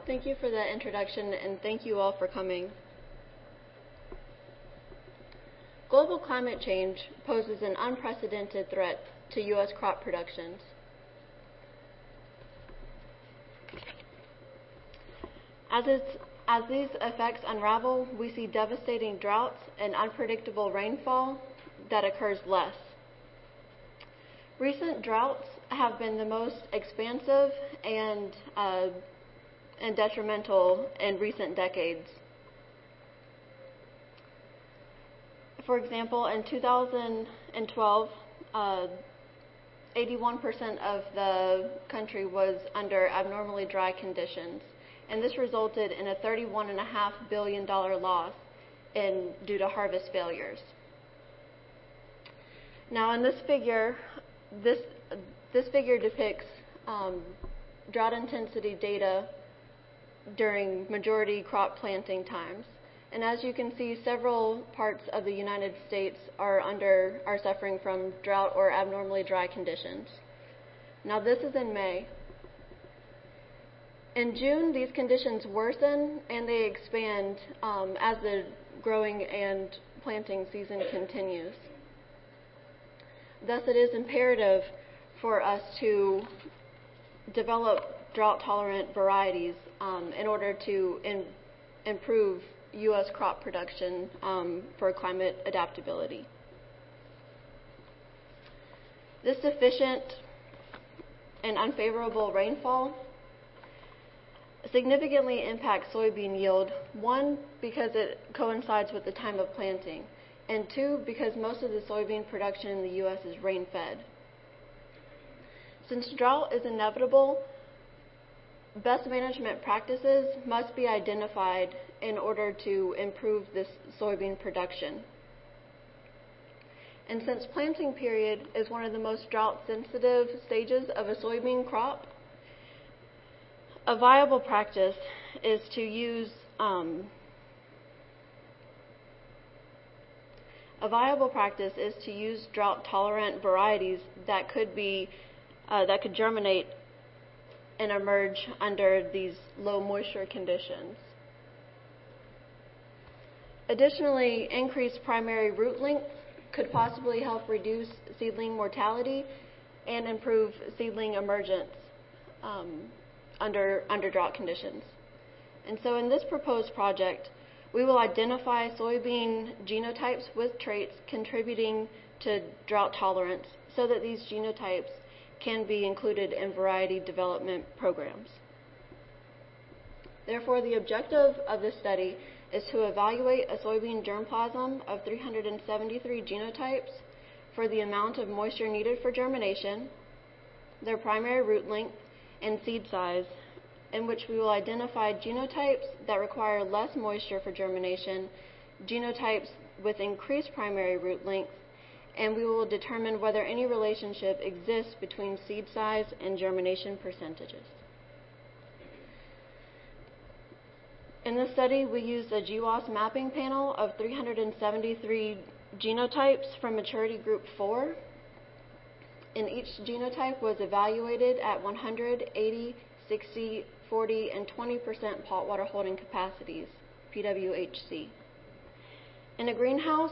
Thank you for that introduction, and thank you all for coming. Global climate change poses an unprecedented threat to U.S. crop productions. As these effects unravel, we see devastating droughts and unpredictable rainfall that occurs less. Recent droughts have been the most expansive and detrimental in recent decades. For example, in 2012, 81% of the country was under abnormally dry conditions, and this resulted in a $31.5 billion loss due to harvest failures. Now, in this figure, this figure depicts drought intensity data during majority crop planting times. And as you can see, several parts of the United States are suffering from drought or abnormally dry conditions. Now, this is in May. In June, these conditions worsen and they expand as the growing and planting season continues. Thus, it is imperative for us to develop drought-tolerant varieties in order to improve U.S. crop production for climate adaptability. This deficient and unfavorable rainfall significantly impacts soybean yield, one, because it coincides with the time of planting, and two, because most of the soybean production in the U.S. is rain-fed. Since drought is inevitable, best management practices must be identified in order to improve this soybean production. And since planting period is one of the most drought-sensitive stages of a soybean crop, a viable practice is to use drought-tolerant varieties that could germinate and emerge under these low moisture conditions. Additionally, increased primary root length could possibly help reduce seedling mortality and improve seedling emergence under drought conditions. And so in this proposed project, we will identify soybean genotypes with traits contributing to drought tolerance so that these genotypes can be included in variety development programs. Therefore, the objective of this study is to evaluate a soybean germplasm of 373 genotypes for the amount of moisture needed for germination, their primary root length, and seed size, in which we will identify genotypes that require less moisture for germination, genotypes with increased primary root length, and we will determine whether any relationship exists between seed size and germination percentages. In this study, we used a GWAS mapping panel of 373 genotypes from maturity group 4, and each genotype was evaluated at 100, 80, 60, 40, and 20% pot water holding capacities, PWHC. In a greenhouse,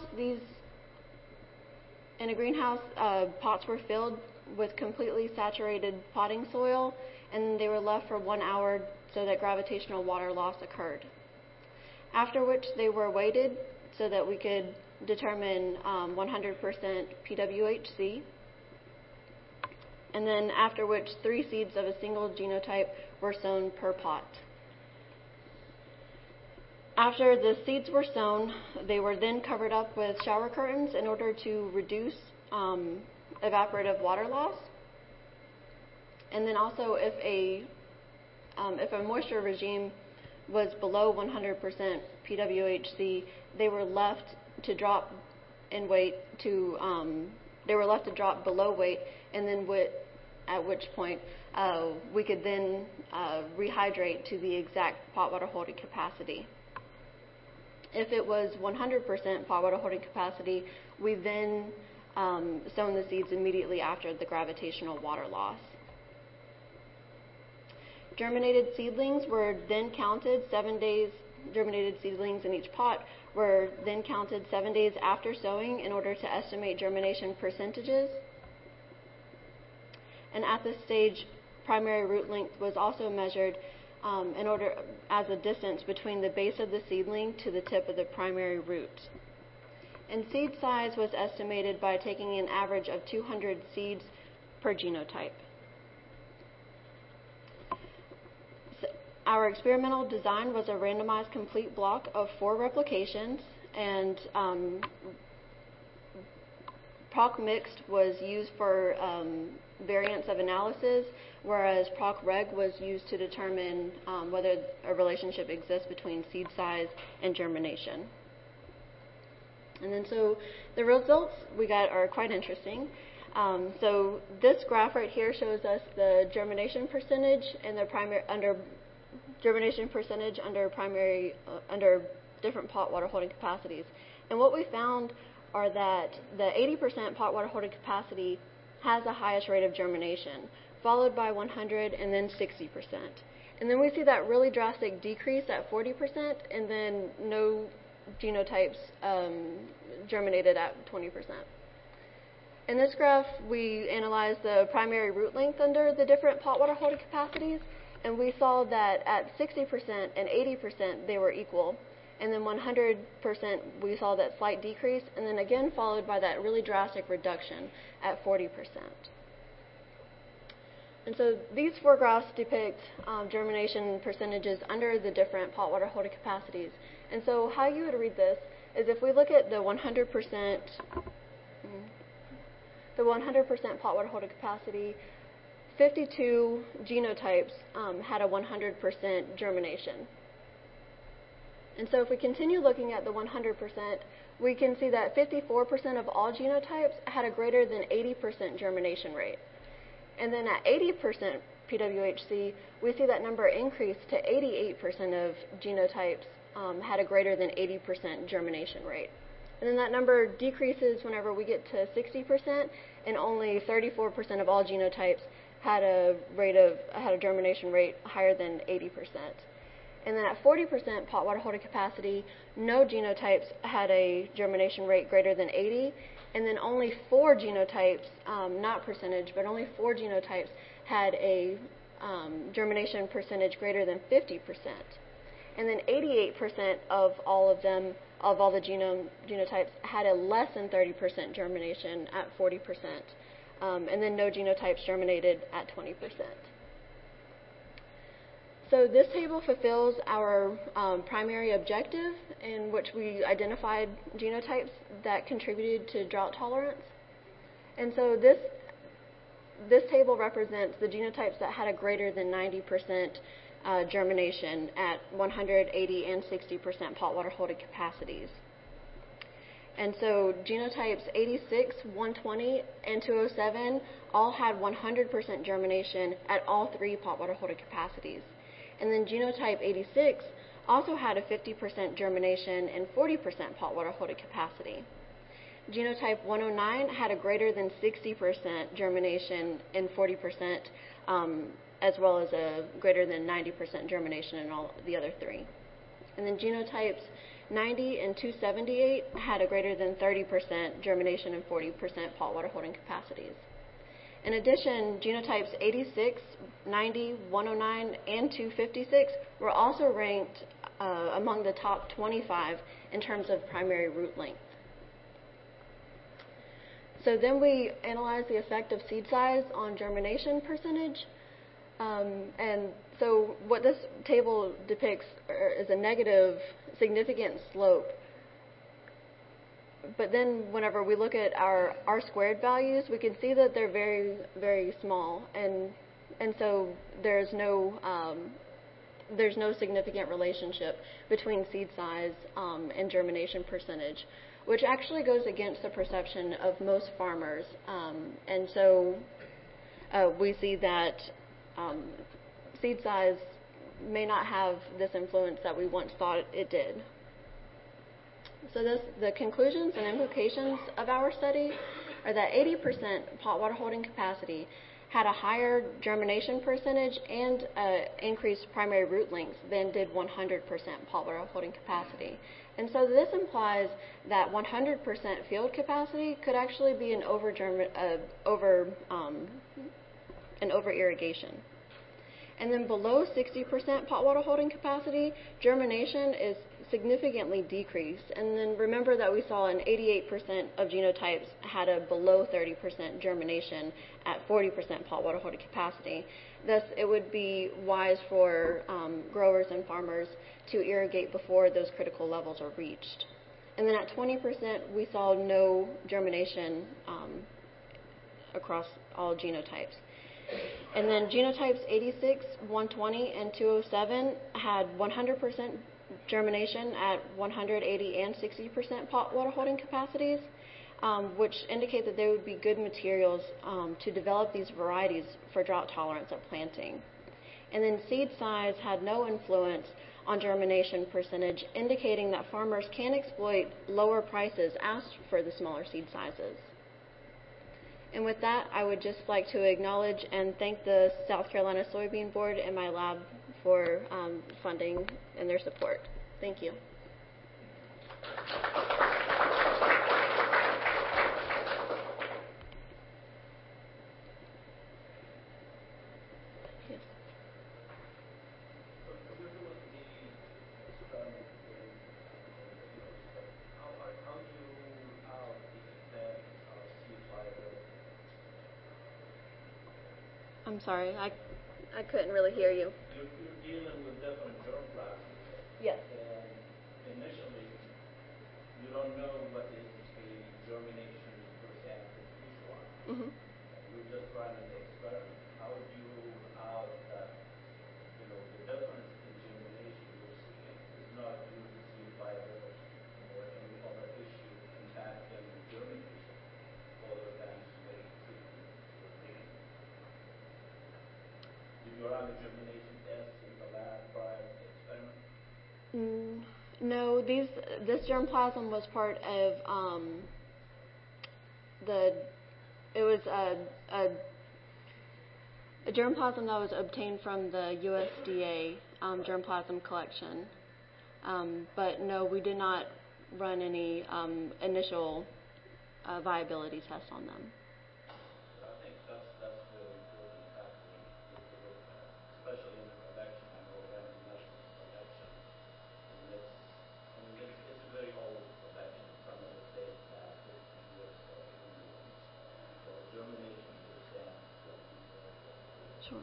pots were filled with completely saturated potting soil, and they were left for 1 hour so that gravitational water loss occurred. After which they were weighted so that we could determine 100% PWHC, and then after which 3 seeds of a single genotype were sown per pot. After the seeds were sown, they were then covered up with shower curtains in order to reduce evaporative water loss. And then also, if a moisture regime was below 100% PWHC, they were left to drop in weight below weight, and then at which point we could then rehydrate to the exact pot water holding capacity. If it was 100% pot water holding capacity, we then sown the seeds immediately after the gravitational water loss. Germinated seedlings were then counted 7 days, germinated seedlings in each pot were then counted 7 days after sowing in order to estimate germination percentages. And at this stage, primary root length was also measured as a distance between the base of the seedling to the tip of the primary root. And seed size was estimated by taking an average of 200 seeds per genotype. So our experimental design was a randomized complete block of 4 replications, and PROC mixed was used for variance of analysis, whereas PROC reg was used to determine whether a relationship exists between seed size and germination. And then so the results we got are quite interesting. So this graph right here shows us the germination percentage and germination percentage under different pot water holding capacities. And what we found are that the 80% pot water holding capacity has the highest rate of germination, followed by 100 and then 60%. And then we see that really drastic decrease at 40%, and then no genotypes germinated at 20%. In this graph, we analyzed the primary root length under the different pot water holding capacities, and we saw that at 60% and 80% they were equal. And then 100% we saw that slight decrease, and then again followed by that really drastic reduction at 40%. And so these 4 graphs depict germination percentages under the different pot water holding capacities. And so how you would read this is if we look at the 100% pot water holding capacity, 52 genotypes had a 100% germination. And so if we continue looking at the 100%, we can see that 54% of all genotypes had a greater than 80% germination rate. And then at 80% PWHC, we see that number increase to 88% of genotypes had a greater than 80% germination rate. And then that number decreases whenever we get to 60%, and only 34% of all genotypes had a germination rate higher than 80%. And then at 40% pot water holding capacity, no genotypes had a germination rate greater than 80, and then only 4 genotypes, not percentage, but only 4 genotypes had a germination percentage greater than 50%. And then 88% of all the genotypes had a less than 30% germination at 40%, and then no genotypes germinated at 20%. So this table fulfills our primary objective, in which we identified genotypes that contributed to drought tolerance. And so this table represents the genotypes that had a greater than 90% germination at 180 and 60% pot water holding capacities. And so genotypes 86, 120, and 207 all had 100% germination at all 3 pot water holding capacities. And then genotype 86 also had a 50% germination and 40% pot water holding capacity. Genotype 109 had a greater than 60% germination and 40%, as well as a greater than 90% germination in all the other 3. And then genotypes 90 and 278 had a greater than 30% germination and 40% pot water holding capacities. In addition, genotypes 86, 90, 109, and 256 were also ranked among the top 25 in terms of primary root length. So then we analyzed the effect of seed size on germination percentage. And so what this table depicts is a negative significant slope. But then whenever we look at our R-squared values, we can see that they're very, very small. And so there's no significant relationship between seed size and germination percentage, which actually goes against the perception of most farmers. And so we see that seed size may not have this influence that we once thought it did. So the conclusions and implications of our study are that 80% pot water holding capacity had a higher germination percentage and increased primary root length than did 100% pot water holding capacity. And so this implies that 100% field capacity could actually be an over irrigation. And then below 60% pot water holding capacity, germination is significantly decreased. And then remember that we saw an 88% of genotypes had a below 30% germination at 40% pot water holding capacity. Thus, it would be wise for growers and farmers to irrigate before those critical levels are reached. And then at 20%, we saw no germination across all genotypes. And then genotypes 86, 120, and 207 had 100% germination at 180 and 60% pot water holding capacities, which indicate that they would be good materials to develop these varieties for drought tolerance at planting. And then seed size had no influence on germination percentage, indicating that farmers can exploit lower prices asked for the smaller seed sizes. And with that, I would just like to acknowledge and thank the South Carolina Soybean Board and my lab for funding and their support. Thank you. Yes. I'm sorry, I couldn't really hear you. You're dealing with different germplasms. Yes. And initially, you don't know what is the germination percent of each one. Mm-hmm. You're just running the experiment. How do you rule out that, the difference in germination you're seeing is not due to seed viability or any other issue impacting germination other than genetic treatment you're taking? Did you run the germination test in the lab prior to the experiment? No, this germplasm was part of it was a germplasm that was obtained from the USDA germplasm collection. But no, we did not run any initial viability tests on them. I think that's really important factor to look at, especially in the collection. I know we're in the national collection, and it's a very old collection. Some of it dates back 50 years or even more. So germination percent will be very important. Sure.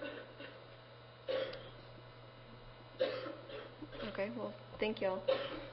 Okay, well, thank you all.